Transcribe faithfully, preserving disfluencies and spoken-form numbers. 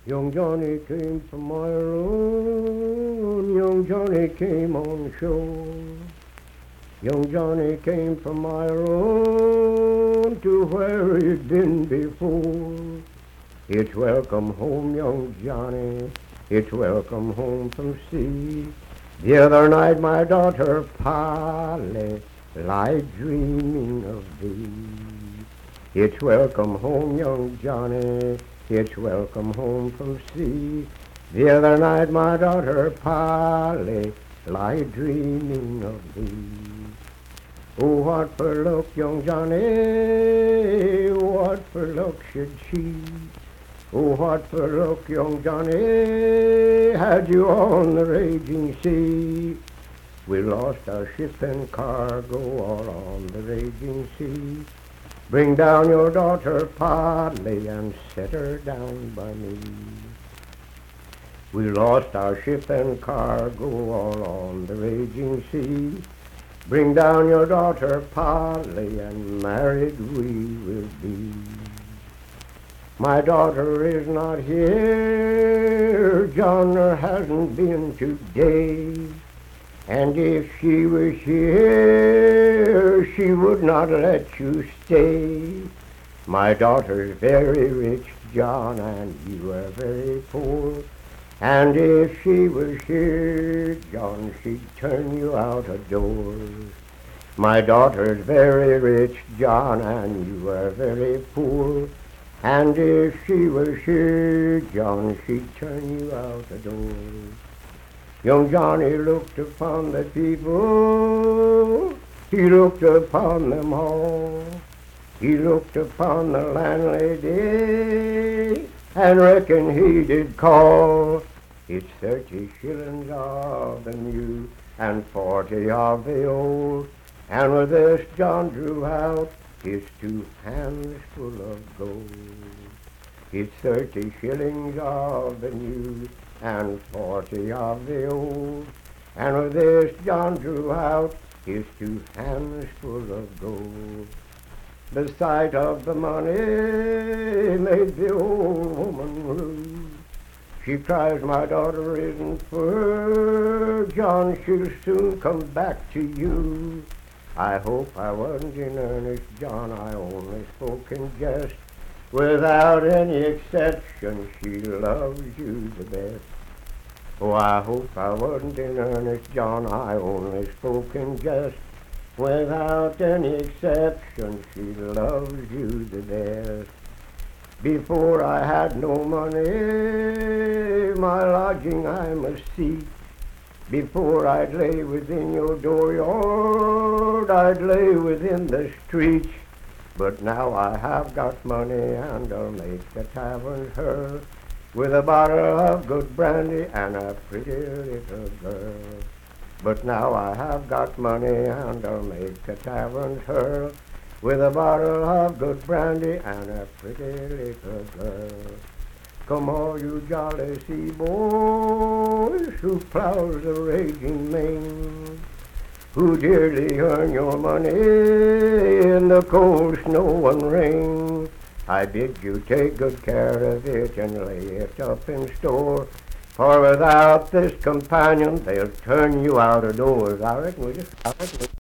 Young Johnny came from Ireland, young Johnny came on shore. Young Johnny came from Ireland to where he'd been before. It's welcome home, young Johnny, it's welcome home from sea. The other night my daughter Polly lied dreaming of thee. It's welcome home, young Johnny, it's welcome home from sea. The other night my daughter Polly lied dreaming of thee. Oh, what for luck, young Johnny, what for luck should she? Oh, what for luck, young Johnny, had you on the raging sea? We lost our ship and cargo all on the raging sea. Bring down your daughter Polly and set her down by me. We lost our ship and cargo all on the raging sea. Bring down your daughter Polly and married we will be. My daughter is not here, John, or hasn't been today. And if she was here, she would not let you stay. My daughter's very rich, John, and you are very poor. And if she was here, John, she'd turn you out of doors. My daughter's very rich, John, and you are very poor. And if she was here, John, she'd turn you out of doors. Young Johnny looked upon the people, he looked upon them all. He looked upon the landlady, and reckoned he did call. It's thirty shillings of the new, and forty of the old. And with this John drew out his two hands full of gold. It's thirty shillings of the new, and forty of the old. And with this John drew out his two hands full of gold. The sight of the money made the old woman blue. She cries, my daughter isn't poor, John, she'll soon come back to you. I hope I wasn't in earnest, John, I only spoke in jest. Without any exception, she loves you the best. Oh, I hope I wasn't in earnest, John, I only spoke in jest. Without any exception, she loves you the best. Before I had no money, my lodging I must seek. Before I'd lay within your dooryard, I'd lay within the streets. But now I have got money, and I'll make the tavern her, with a bottle of good brandy and a pretty little girl. But now I have got money, and I'll make the tavern her, with a bottle of good brandy and a pretty little girl. Come all you jolly sea boys who plows the raging main, who dearly earn your money in the cold snow and rain. I bid you take good care of it and lay it up in store, for without this companion they'll turn you out of doors. I reckon we just, I reckon we